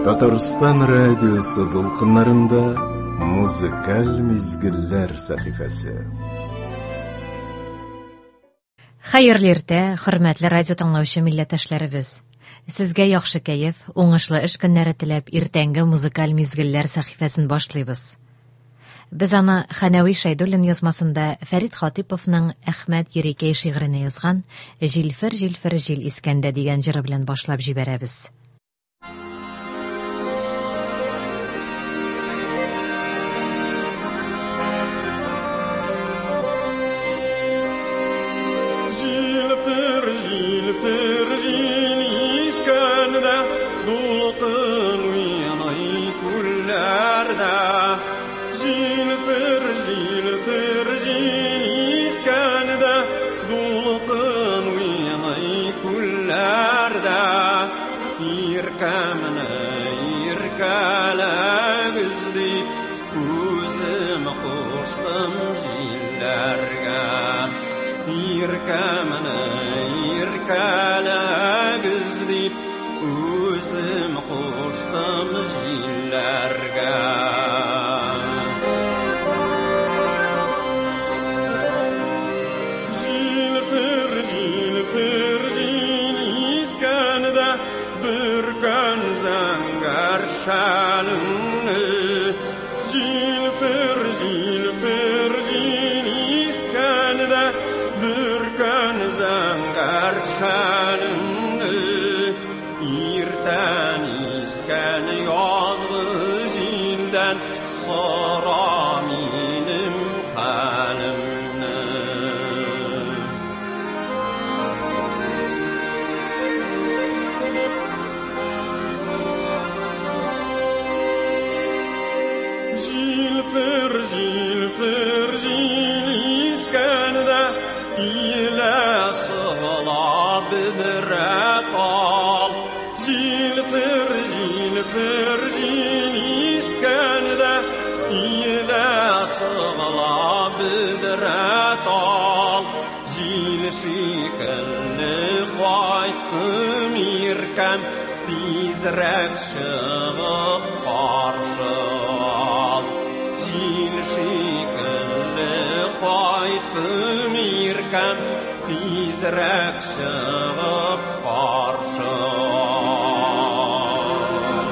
Татарстан радиосы dolqınlarında muzikal mizgiller sahifesi. Hayırlı ertə, hörmətli radio tыңlauçı millətaşlarыбыз. Sizgə yaxşı keyif, oңышлы эш көннәре теләп, иртәнге музыкаль мизгелләр сәхифәсен башлыйбыз. Без аны Ханәви Шәйдуллин язмасында Фәрид Хатиповның Әхмәт Ерекәй шигыренә язган «Җилфер, җилфер, җил искәндә» дигән җыры белән башлап җибәрәбез. Tizrek шығып қаршы ал, жел шикілі қайтып еркем, тизрек шығып қаршы ал.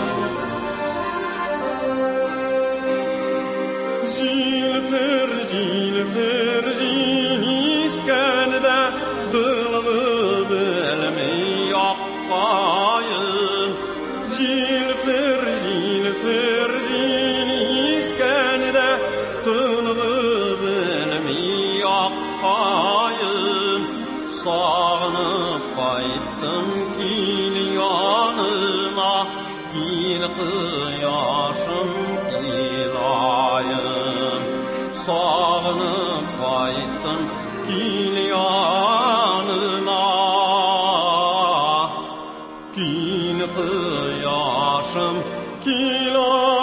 Жилфір, жилфір, жел ескенді, дылғы білмей аққайын. Жилфір, жилфір, жел ескенді, дылғы білмей аққайын. Сағынып қайттым кел янына, кел қияшым кел айым. Сағынып қайттым кел янына, кел қияшым кел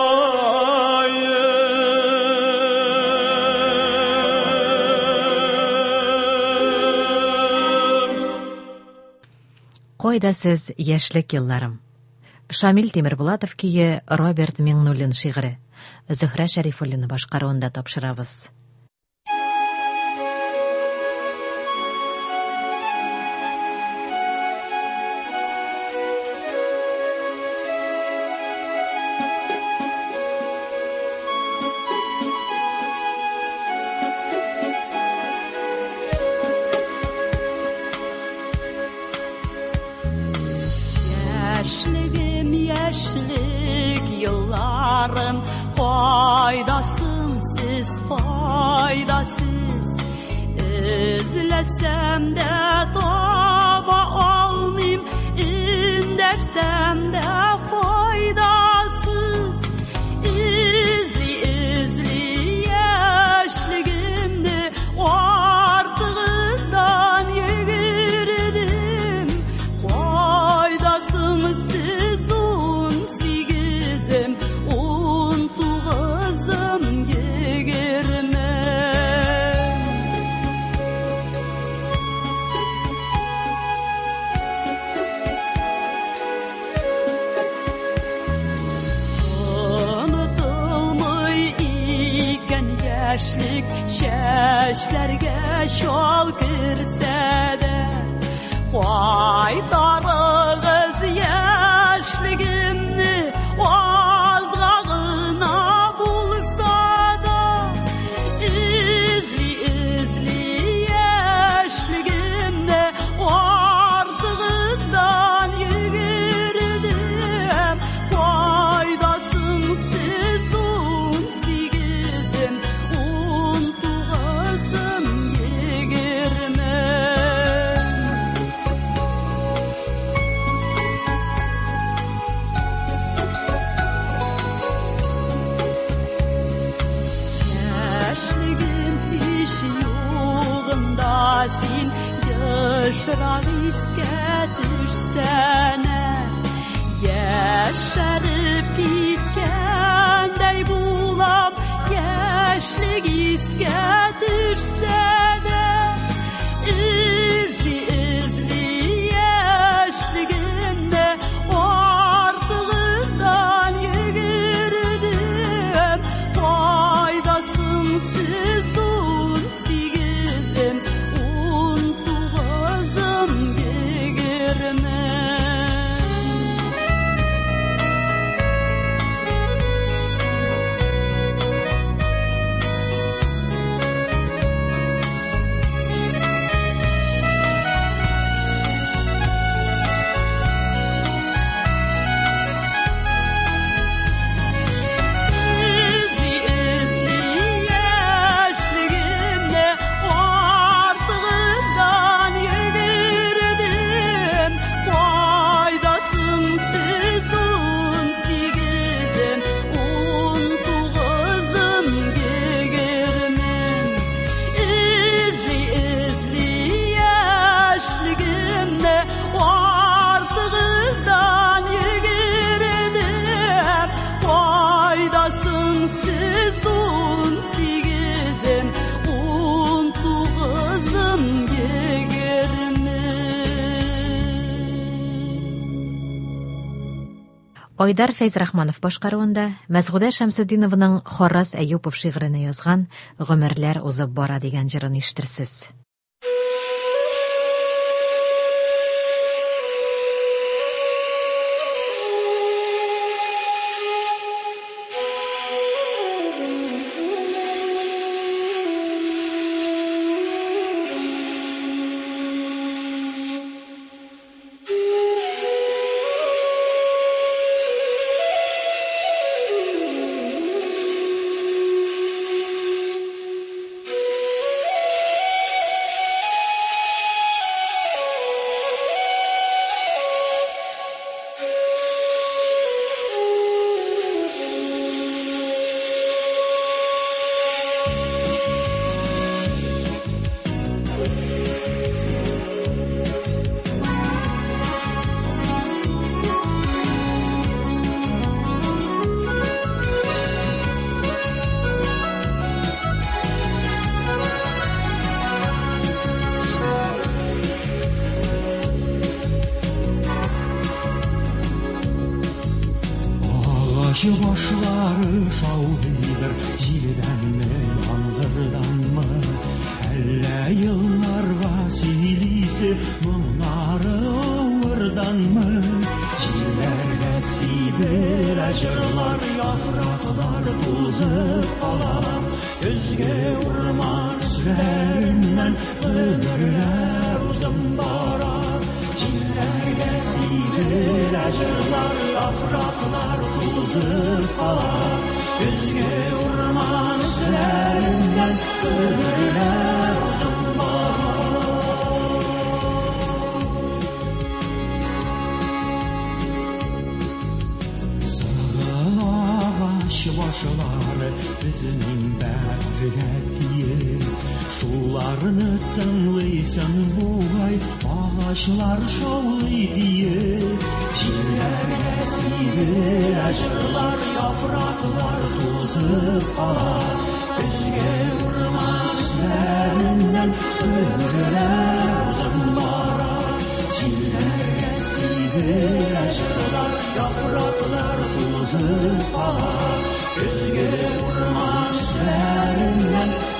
айым. Қойда сіз яшьлек елларым. Шамил Темирбулатов көйі, Роберт Миңнуллин шигыры. Зөһрә Шәрифуллина башкаруында тапшырабыз. Yaşlık yıllarım, faydasız, faydasız. Özlesem de taba almayayım, indersem de faydasız. İzli yaşlığımda artığızdan yürüdüm. Faydasız Яшьлек чәчләргә шал кирсә дә, кайтарыгыз яшьлегемне азга гына булса да. Изли яшьлегемне артыгыздан йөгердем, кайдасын сез 18-ім, 19-ым, 20-ім. Яшьлегем һич югында син ешрак искә төшсәнә, яшәреп киткәндәй булам, яшьлек искә төшсә дә. Изли яшьлегемне артыгыздан йөгердем, кайдасын сез 18-ім, 19-ым, 20-ім. Яшьлегемне артыгыздан йөгердем, кайдасын сез 18-ім, 19-ым, 20-ім. Изли яшьлегемне артыгыздан йөгердем, кайдасын сез 18-ім, 19-ым, 20-ім. Айдар Фәйзрахманов башкаруында Мәсгудә Шәмсетдинованың Харрас Әйюпов шигырен язган «Гомерләр узып бара» дигән җырын ишетерсез. Ağacı başları şaulıydır, jildən mi, yağmurdan mı? Hələ yıllarga silisi, bunları ağırdan mı? Jillərdə sibir acırlar, yapraklar tuzub qalar. Özge urman sürərindən ömürlər uzun barar. Jillərdə sibir acırlar, yapraklar tuzub qalar. Özge urman sürərindən ömürlər uzun barar. Sağıl ağaç başları bizinin bərgətliyi, şularını tınlıysan bu ay ağaçlar şovlıydı. Jillərdə sibir acırlar, yapraklar tuzub qalar. Özge urman sürərindən ömürlər uzun barar. Jillərdə sibir acırlar, yapraklar tuzub qalar. Özge urman sürərindən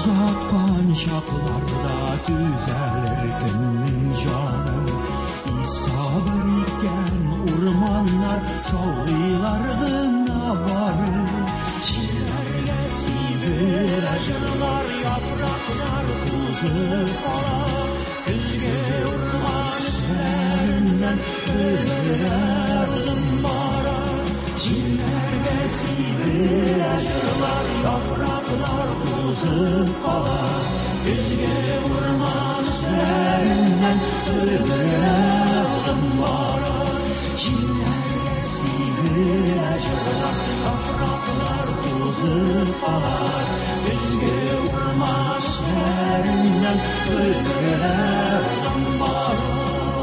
uzatkan şaklarda düzelir günün canı. İsadır iken urmanlar şovlilardın avarı. Çillerle sivil acılar, yapraklar kuzu kalar. Külge urman üzerinden ölüler zımbara. Çillerle sivil acılar, yapraklar kuzu kalar. Külge urman üzerinden ölüler zımbara. Çillerle sivil acılar, yapraklar kuzu kalar. Külge urman üzerinden ölüler zımbara.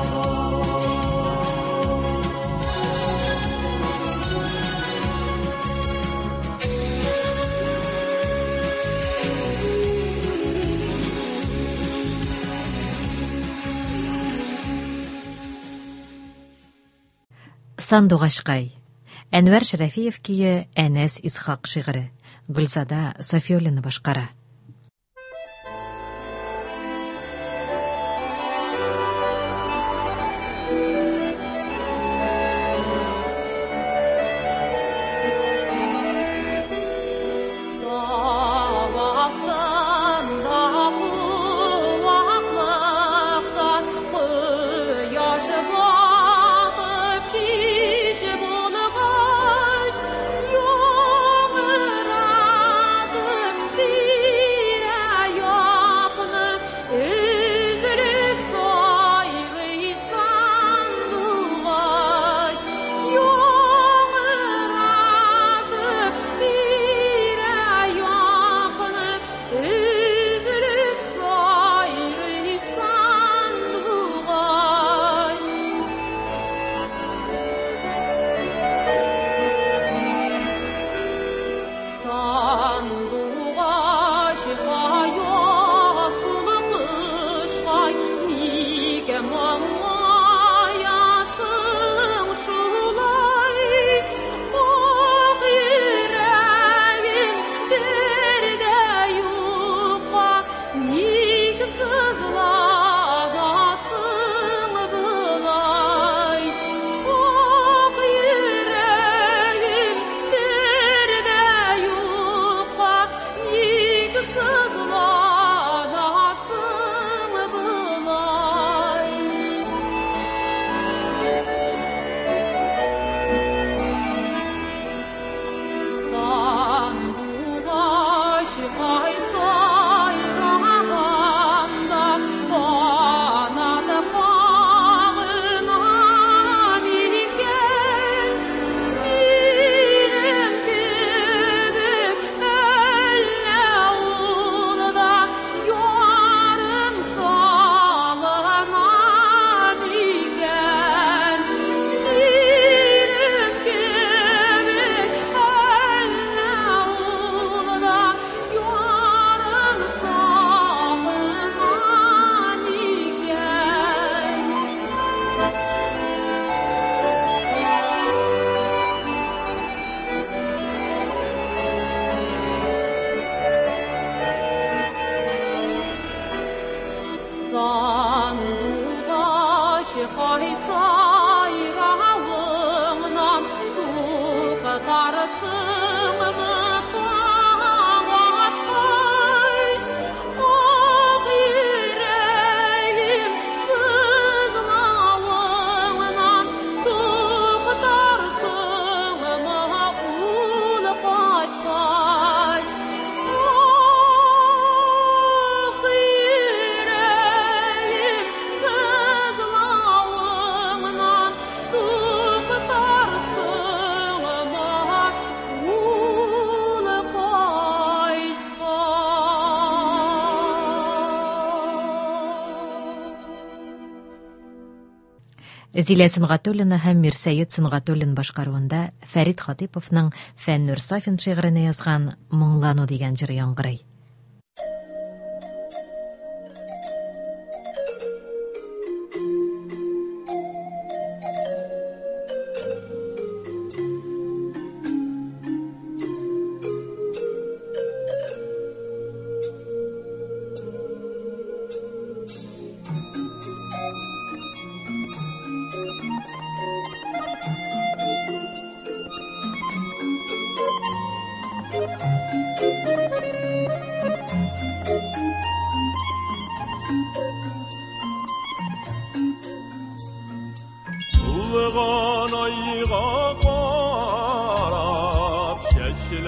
Сандуғашқай. Әнвәр Шәрәфиев күйі, Әнәс Исхақ шиғыры. Гүлзада Софиолина башқара. Зилә Сынгатуллина һәм Мирсәет Сынгатуллин башкаруында Фәрит Хатиповның Фәннур Сафин шигырен язган «Моңлану» дигән җыр яңгырый.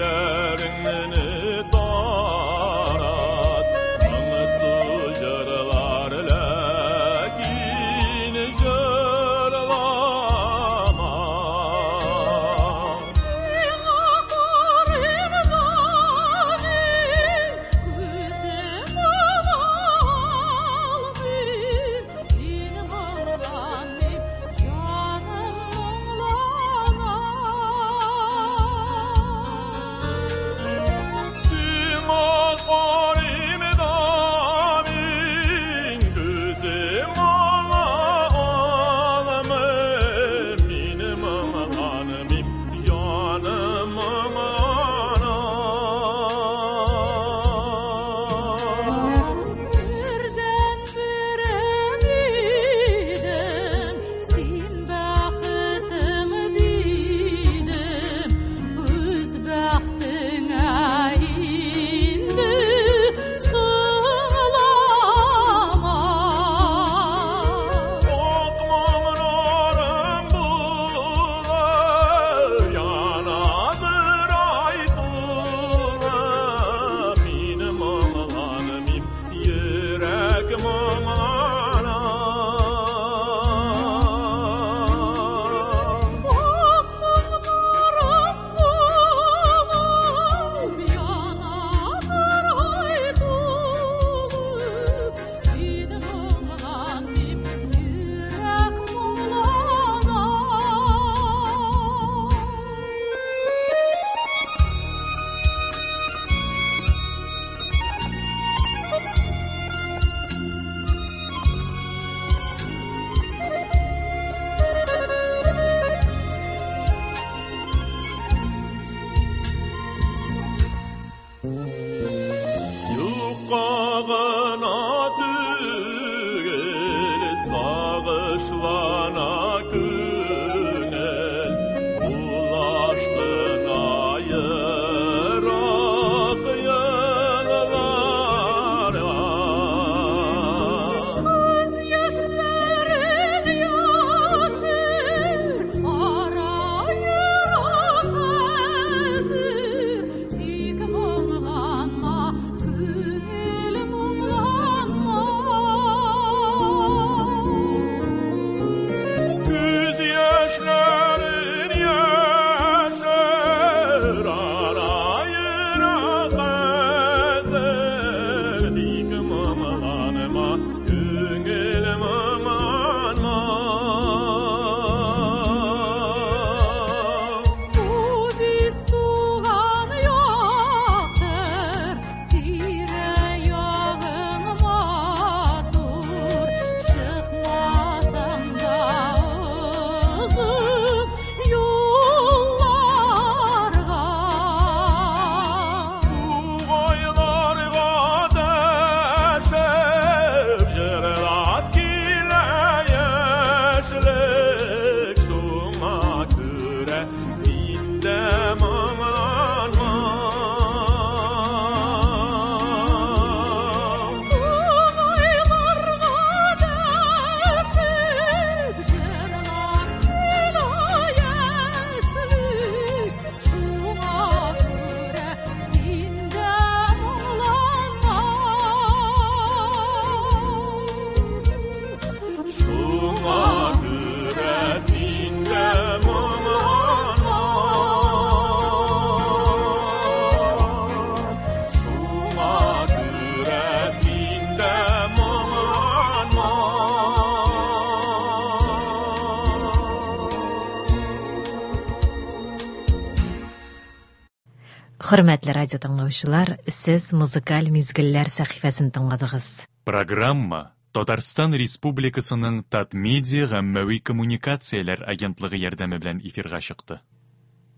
Hürmetli radyo tыңлаучылар, сез музыкаль мизгилләр сәхифәсен тыңладыгыз. Программа Татарстан Республикасының Татмедиа гаммәви коммуникацияләр агентлыгы ярдәме белән эфирга чыкты.